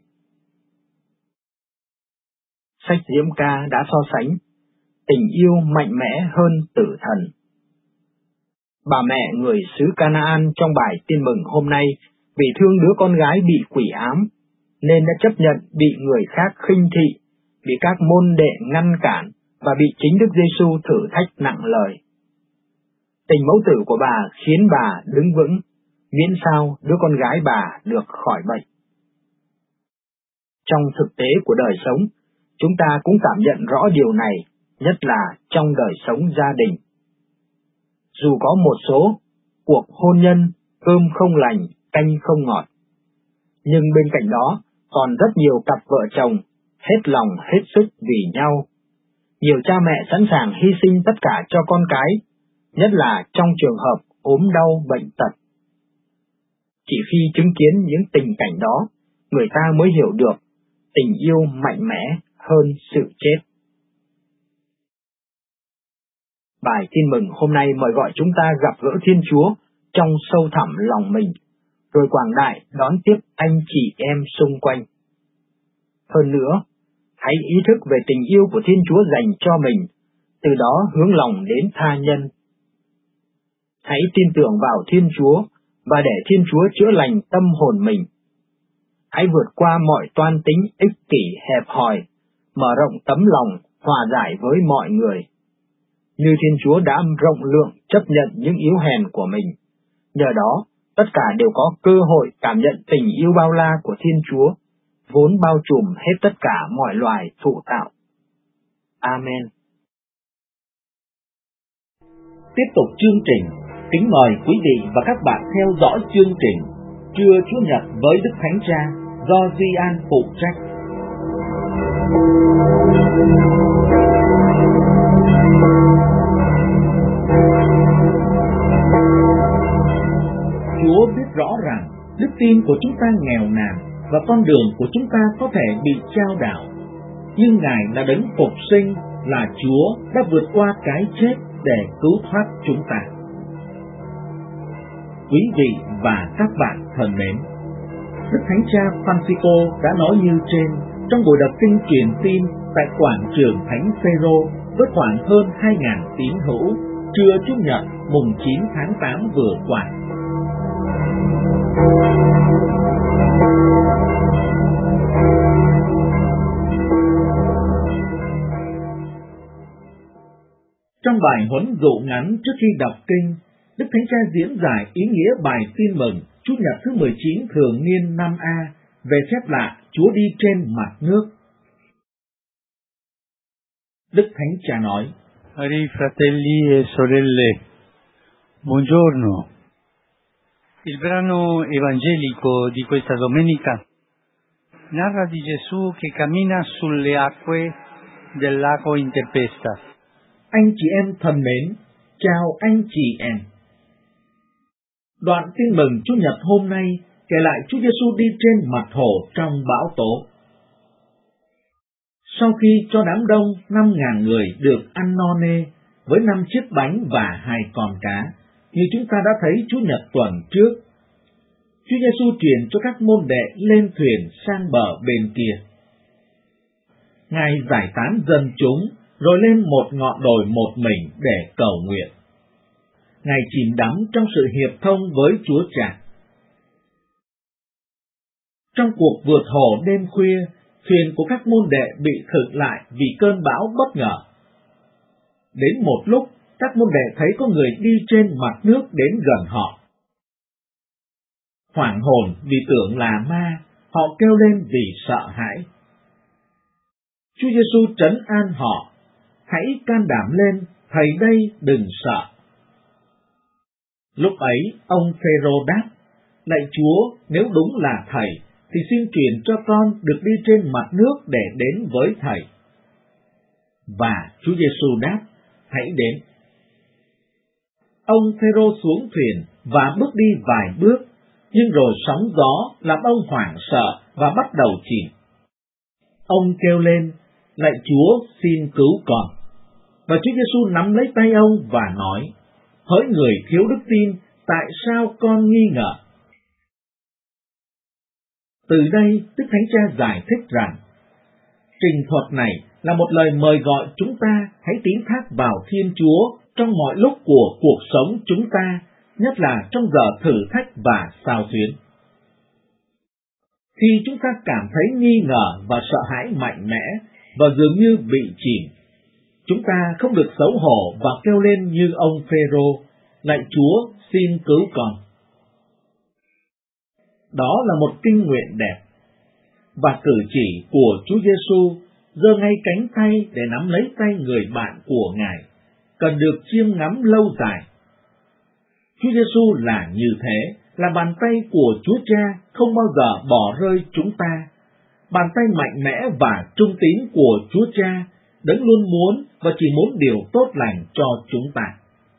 Sách Diễm Ca đã so sánh tình yêu mạnh mẽ hơn tử thần. Bà mẹ người xứ Canaan trong bài Tin Mừng hôm nay vì thương đứa con gái bị quỷ ám, nên đã chấp nhận bị người khác khinh thị, bị các môn đệ ngăn cản và bị chính Đức Giêsu thử thách nặng lời. Tình mẫu tử của bà khiến bà đứng vững, miễn sao đứa con gái bà được khỏi bệnh. Trong thực tế của đời sống, chúng ta cũng cảm nhận rõ điều này, nhất là trong đời sống gia đình. Dù có một số cuộc hôn nhân cơm không lành, canh không ngọt, nhưng bên cạnh đó còn rất nhiều cặp vợ chồng hết lòng hết sức vì nhau. Nhiều cha mẹ sẵn sàng hy sinh tất cả cho con cái, nhất là trong trường hợp ốm đau bệnh tật. Chỉ khi chứng kiến những tình cảnh đó, người ta mới hiểu được tình yêu mạnh mẽ hơn sự chết. Bài Tin Mừng hôm nay mời gọi chúng ta gặp gỡ Thiên Chúa trong sâu thẳm lòng mình, rồi quảng đại đón tiếp anh chị em xung quanh. Hơn nữa, hãy ý thức về tình yêu của Thiên Chúa dành cho mình, từ đó hướng lòng đến tha nhân. Hãy tin tưởng vào Thiên Chúa và để Thiên Chúa chữa lành tâm hồn mình. Hãy vượt qua mọi toan tính ích kỷ hẹp hòi, mở rộng tấm lòng, hòa giải với mọi người. Như Thiên Chúa đã rộng lượng chấp nhận những yếu hèn của mình, nhờ đó tất cả đều có cơ hội cảm nhận tình yêu bao la của Thiên Chúa, vốn bao trùm hết tất cả mọi loài thụ tạo. Amen. Tiếp tục chương trình, kính mời quý vị và các bạn theo dõi chương trình Trưa Chúa Nhật với Đức Thánh Cha do Duy An phụ trách. Chúa biết rõ rằng đức tin của chúng ta nghèo nàn và con đường của chúng ta có thể bị chao đảo, nhưng Ngài là đấng phục sinh, là Chúa đã vượt qua cái chết để cứu thoát chúng ta. Quý vị và các bạn thân mến, Đức Thánh Cha Francisco đã nói như trên trong buổi đọc kinh truyền tin tại quảng trường Thánh Phêrô với khoảng hơn 2.000 tín hữu trưa Chủ nhật mùng 9 tháng 8 vừa qua. Trong bài huấn dụ ngắn trước khi đọc kinh, Đức Thánh Cha diễn giải ý nghĩa bài tin mừng Chủ nhật thứ 19 thường niên năm A về phép lạ Chúa đi trên mặt nước. Đức Thánh Cha nói: Cari fratelli e sorelle, buongiorno. Il brano evangelico di questa domenica narra di Gesù che cammina sulle acque del lago in tempesta. Anh chị em thân mến, chào anh chị em. Đoạn tin mừng Chủ nhật hôm nay kể lại Chúa Giêsu đi trên mặt hồ trong bão tố. Sau khi cho đám đông 5.000 người được ăn no nê với 5 chiếc bánh và 2 con cá, như chúng ta đã thấy Chủ nhật tuần trước, Chúa Giêsu truyền cho các môn đệ lên thuyền sang bờ bên kia. Ngài giải tán dân chúng rồi lên một ngọn đồi một mình để cầu nguyện. Ngài chìm đắm trong sự hiệp thông với Chúa Cha. Trong cuộc vượt hồ đêm khuya, thuyền của các môn đệ bị khựng lại vì cơn bão bất ngờ. Đến một lúc, các môn đệ thấy có người đi trên mặt nước đến gần họ. Hoảng hồn vì tưởng là ma, họ kêu lên vì sợ hãi. Chúa Giêsu trấn an họ: hãy can đảm lên, thầy đây, đừng sợ. Lúc ấy, ông Phêrô đáp: lạy Chúa, nếu đúng là thầy, thì xin truyền cho con được đi trên mặt nước để đến với thầy. Và Chúa Giêsu đáp: hãy đến. Ông Phêrô xuống thuyền và bước đi vài bước, nhưng rồi sóng gió làm ông hoảng sợ và bắt đầu chìm. Ông kêu lên: lạy Chúa, xin cứu con. Và Chúa Giêsu nắm lấy tay ông và nói: hỡi người thiếu đức tin, tại sao con nghi ngờ? Từ đây, Đức Thánh Cha giải thích rằng, trình thuật này là một lời mời gọi chúng ta hãy tín thác vào Thiên Chúa trong mọi lúc của cuộc sống chúng ta, nhất là trong giờ thử thách và xao xuyến. Khi chúng ta cảm thấy nghi ngờ và sợ hãi mạnh mẽ và dường như bị chìm, chúng ta không được xấu hổ và kêu lên như ông Phêrô: lạy Chúa, xin cứu con. Đó là một kinh nguyện đẹp, và cử chỉ của Chúa Giêsu giơ ngay cánh tay để nắm lấy tay người bạn của Ngài cần được chiêm ngắm lâu dài. Chúa Giêsu là như thế, là bàn tay của Chúa Cha không bao giờ bỏ rơi chúng ta, bàn tay mạnh mẽ và trung tín của Chúa Cha, Đấng luôn muốn và chỉ muốn điều tốt lành cho chúng ta.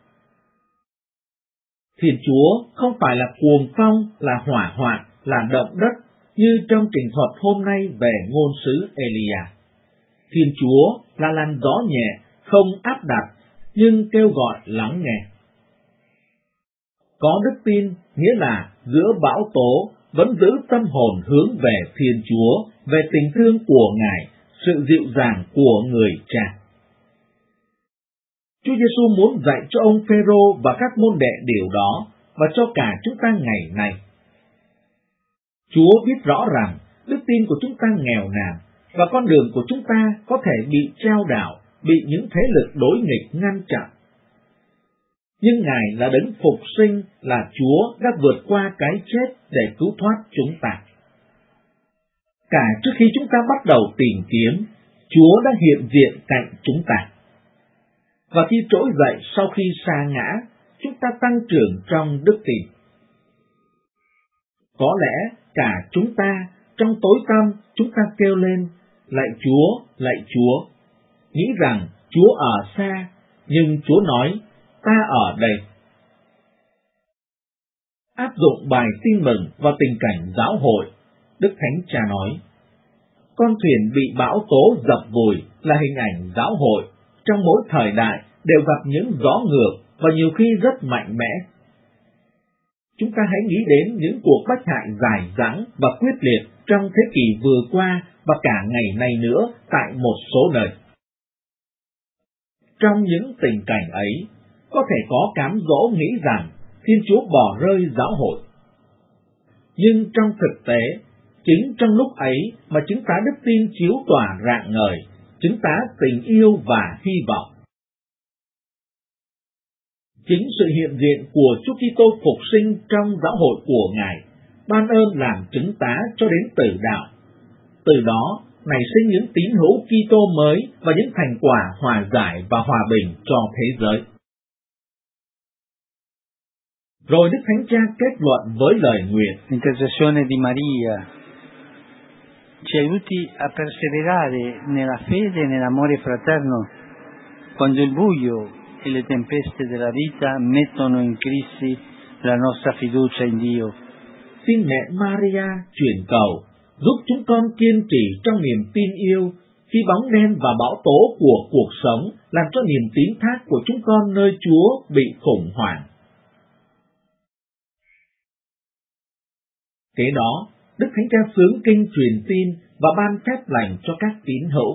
Thiên Chúa không phải là cuồng phong, là hỏa hoạn, là động đất như trong trình thuật hôm nay về ngôn sứ Elia. Thiên Chúa là làn gió nhẹ, không áp đặt, nhưng kêu gọi lắng nghe. Có đức tin nghĩa là giữa bão tố vẫn giữ tâm hồn hướng về Thiên Chúa, về tình thương của Ngài, sự dịu dàng của người Cha. Chúa Giêsu muốn dạy cho ông Phêrô và các môn đệ điều đó, và cho cả chúng ta ngày nay. Chúa biết rõ rằng đức tin của chúng ta nghèo nàn, và con đường của chúng ta có thể bị chao đảo, bị những thế lực đối nghịch ngăn chặn. Nhưng Ngài là Đấng phục sinh, là Chúa đã vượt qua cái chết để cứu thoát chúng ta. Cả trước khi chúng ta bắt đầu tìm kiếm, Chúa đã hiện diện cạnh chúng ta. Và khi trỗi dậy sau khi sa ngã, chúng ta tăng trưởng trong đức tin. Có lẽ cả chúng ta trong tối tăm chúng ta kêu lên: lạy Chúa, nghĩ rằng Chúa ở xa, nhưng Chúa nói: ta ở đây. Áp dụng bài tin mừng vào tình cảnh giáo hội, Đức Thánh Cha nói: con thuyền bị bão tố dập vùi là hình ảnh giáo hội trong mỗi thời đại đều gặp những gió ngược và nhiều khi rất mạnh mẽ. Chúng ta hãy nghĩ đến những cuộc bách hại dài dẳng và quyết liệt trong thế kỷ vừa qua và cả ngày nay nữa tại một số nơi. Trong những tình cảnh ấy, có thể có cám dỗ nghĩ rằng Thiên Chúa bỏ rơi giáo hội. Nhưng trong thực tế, chính trong lúc ấy mà chứng tá đức tin chiếu tỏa rạng ngời, chứng tá tình yêu và hy vọng. Chính sự hiện diện của Chúa Kitô phục sinh trong giáo hội của Ngài ban ơn làm chứng tá cho đến tử đạo. Từ đó nảy sinh những tín hữu Kitô mới và những thành quả hòa giải và hòa bình cho thế giới. Rồi Đức Thánh Cha kết luận với lời nguyện: L'intercessione di Maria ci aiuti a perseverare nella fede e nell'amore fraterno quando il buio e le tempeste della vita mettono in crisi la nostra fiducia in Dio. Xin mẹ Maria chuyển cầu giúp chúng con kiên trì trong niềm tin yêu khi bóng đen và bão tố của cuộc sống làm cho niềm tín thác của chúng con nơi Chúa bị khủng hoảng. Kế đó, Đức Thánh Cha xướng kinh truyền tin và ban phép lành cho các tín hữu.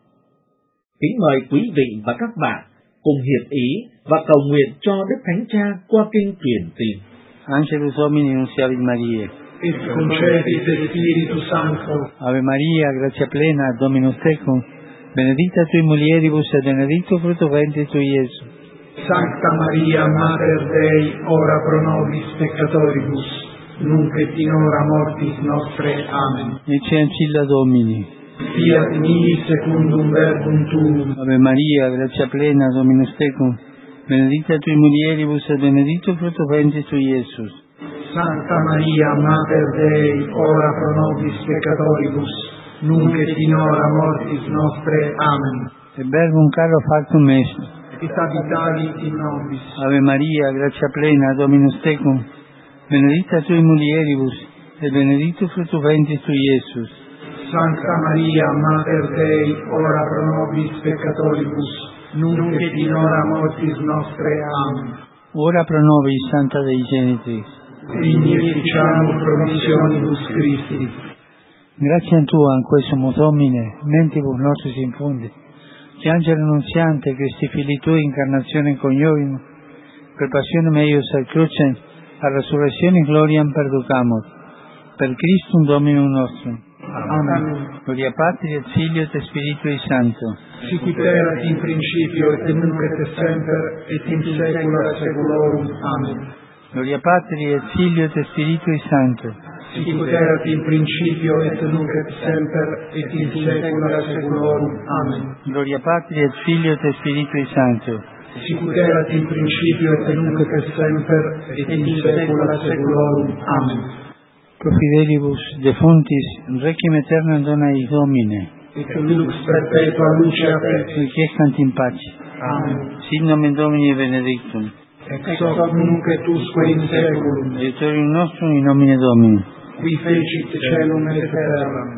Kính mời quý vị và các bạn cùng hiệp ý và cầu nguyện cho Đức Thánh Cha qua kinh truyền tin. Angelus Domini nunciavit Mariae. Et concepit Spiritus Sancto. Ave Maria, gratia plena, Dominus tecum, benedicta tui mulieribus et benedictus fructus ventris tui, Iesus. Sancta Maria, Mater Dei, ora pro nobis peccatoribus, nunc et in hora mortis nostre. Amen. Ecce ancilla Domini. Fiat mihi secundum verbum tuum. Ave Maria, gratia plena, Dominus tecum, benedicta tui mulieribus et benedictus fructus ventris tui, Iesus. Sancta Maria, Mater Dei, ora pro nobis peccatoribus, nunc et in hora mortis nostre. Amen. Et verbum caro factum est. Et habitavit in nobis. Ave Maria, gratia plena, Dominus tecum, benedicta tui mulieribus et benedictus fructus ventris tui, Iesus. Sancta Maria, Mater Dei, ora pro nobis peccatoribus, nunc et in hora mortis nostre. Amen. Ora pro nobis, Santa Dei Genitrix. Significiamur promissionibus Christi. Grazie a Tua, in questo Domine, mentibus nostris infunde, che angelo annunziante, Christi Filii Tui, incarnazione coniovimus, per passionem eius ad crucem, a resurrectionem gloriam perducamur, per Christum Dominum nostrum. Amen. Gloria Patri et Filio et Spiritui Sancto. Sicut erat in principio et nunc et semper et in saecula saeculorum. Amen. Gloria Patri et Filio et Spiritui Sancto. Sicut erat in principio et nunc et semper et in saecula saeculorum. Amen. Gloria Patri et Filio et Spiritui Sancto. Sicut erat in principio et nunc et semper et in saecula saeculorum. Amen. Pro fidelibus defuntis requiem aeternam dona eis Domine. Et lux perpetua luce a te. Requiescant in pace. Amen. Sit nomen Domini benedictum. Ex hoc nunc et usque in saeculum. Aiutorium nostrum in nomine Domini. Qui fecit caelum et terram.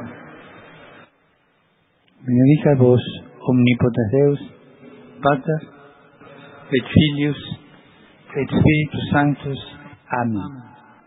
Benedicat vos, omnipotens Deus, Pater, et Filius, et Spiritus Sanctus. Amen.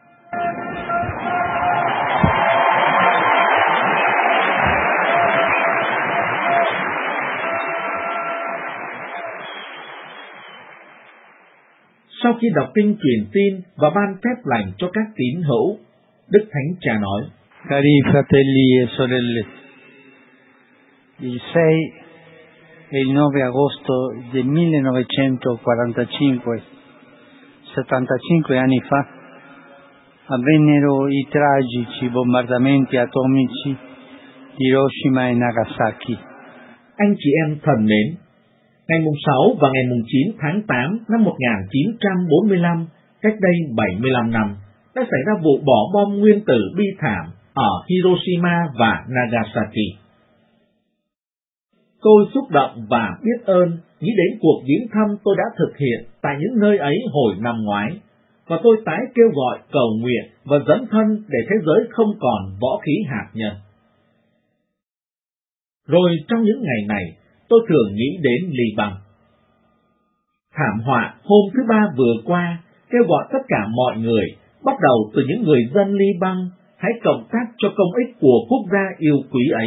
Sau khi đọc kinh truyền tin và ban phép lành cho các tín hữu, Đức Thánh Cha nói: Cari fratelli e sorelle, il 6 e il 9 agosto del 1945, 75 anni fa, avvennero i tragici bombardamenti atomici di Hiroshima e Nagasaki. Anh chị em thân mến, ngày 6 và ngày 9 tháng 8 năm 1945, cách đây 75 năm, đã xảy ra vụ bỏ bom nguyên tử bi thảm ở Hiroshima và Nagasaki. Tôi xúc động và biết ơn nghĩ đến cuộc viếng thăm tôi đã thực hiện tại những nơi ấy hồi năm ngoái, và tôi tái kêu gọi cầu nguyện và dấn thân để thế giới không còn võ khí hạt nhân. Rồi trong những ngày này, tôi thường nghĩ đến Liban. Thảm họa hôm thứ Ba vừa qua kêu gọi tất cả mọi người, bắt đầu từ những người dân Liban, hãy cộng tác cho công ích của quốc gia yêu quý ấy.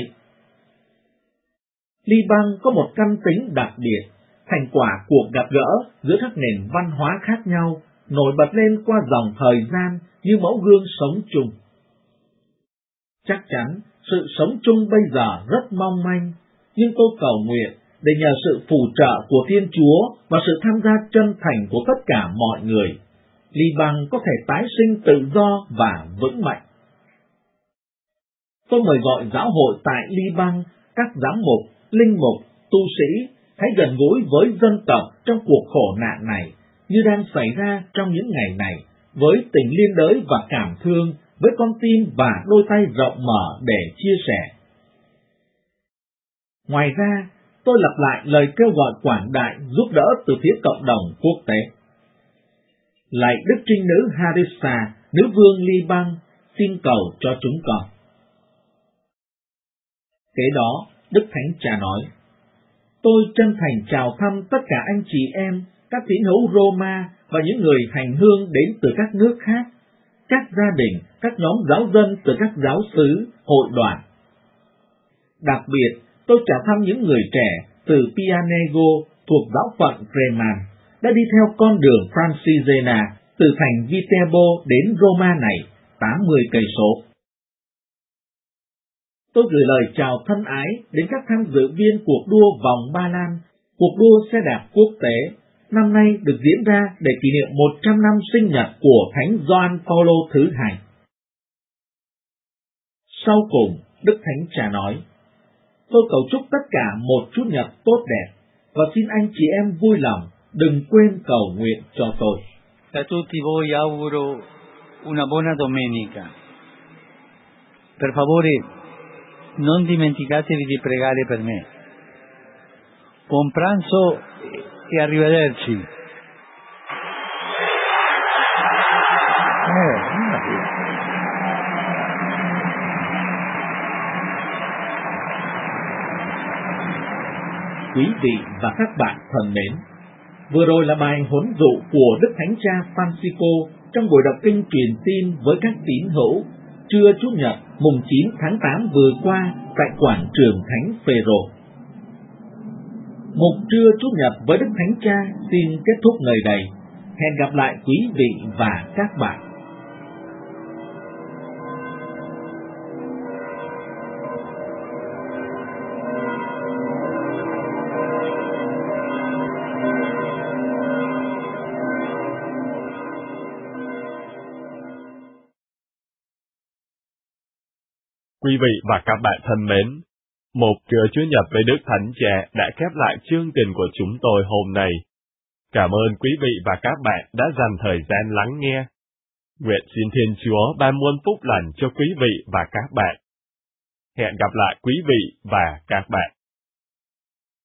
Liban có một căn tính đặc biệt, thành quả cuộc gặp gỡ giữa các nền văn hóa khác nhau, nổi bật lên qua dòng thời gian như mẫu gương sống chung. Chắc chắn sự sống chung bây giờ rất mong manh, nhưng tôi cầu nguyện để nhờ sự phù trợ của Thiên Chúa và sự tham gia chân thành của tất cả mọi người, Liban có thể tái sinh tự do và vững mạnh. Tôi mời gọi giáo hội tại Liban, các giám mục, linh mục, tu sĩ hãy gần gũi với dân tộc trong cuộc khổ nạn này như đang xảy ra trong những ngày này, với tình liên đới và cảm thương, với con tim và đôi tay rộng mở để chia sẻ. Ngoài ra, tôi lặp lại lời kêu gọi quảng đại giúp đỡ từ phía cộng đồng quốc tế. Lạy Đức Trinh Nữ Harissa, Nữ Vương Liban, xin cầu cho chúng con. Kế đó, Đức Thánh Cha nói, tôi chân thành chào thăm tất cả anh chị em, các tín hữu Roma và những người hành hương đến từ các nước khác, các gia đình, các nhóm giáo dân từ các giáo xứ, hội đoàn. Đặc biệt, tôi chào thăm những người trẻ từ Pianego thuộc giáo phận Creman đã đi theo con đường Francigena từ thành Viterbo đến Roma này, 80 cây số. Tôi gửi lời chào thân ái đến các tham dự viên cuộc đua vòng Ba Lan, cuộc đua xe đạp quốc tế, năm nay được diễn ra để kỷ niệm 100 năm sinh nhật của Thánh Gioan Phaolô thứ hai. Sau cùng, Đức Thánh Cha nói, tôi cầu chúc tất cả một Chủ nhật tốt đẹp, và xin anh chị em vui lòng, đừng quên cầu nguyện cho tôi. A tutti voi auguro una buona domenica. Per favore, non dimenticatevi di pregare per me. Buon pranzo e arrivederci. Quý vị và các bạn thân mến, vừa rồi là bài huấn dụ của Đức Thánh Cha Francisco trong buổi đọc kinh truyền tin với các tín hữu trưa Chủ nhật mùng 9 tháng 8 vừa qua tại quảng trường Thánh Phêrô. Mục trưa Chủ nhật với Đức Thánh Cha xin kết thúc nơi đây. Hẹn gặp lại quý vị và các bạn. Quý vị và các bạn thân mến, một trưa Chủ nhật với Đức Thánh Cha đã khép lại chương trình của chúng tôi hôm nay. Cảm ơn quý vị và các bạn đã dành thời gian lắng nghe. Nguyện xin Thiên Chúa ban muôn phúc lành cho quý vị và các bạn. Hẹn gặp lại quý vị và các bạn.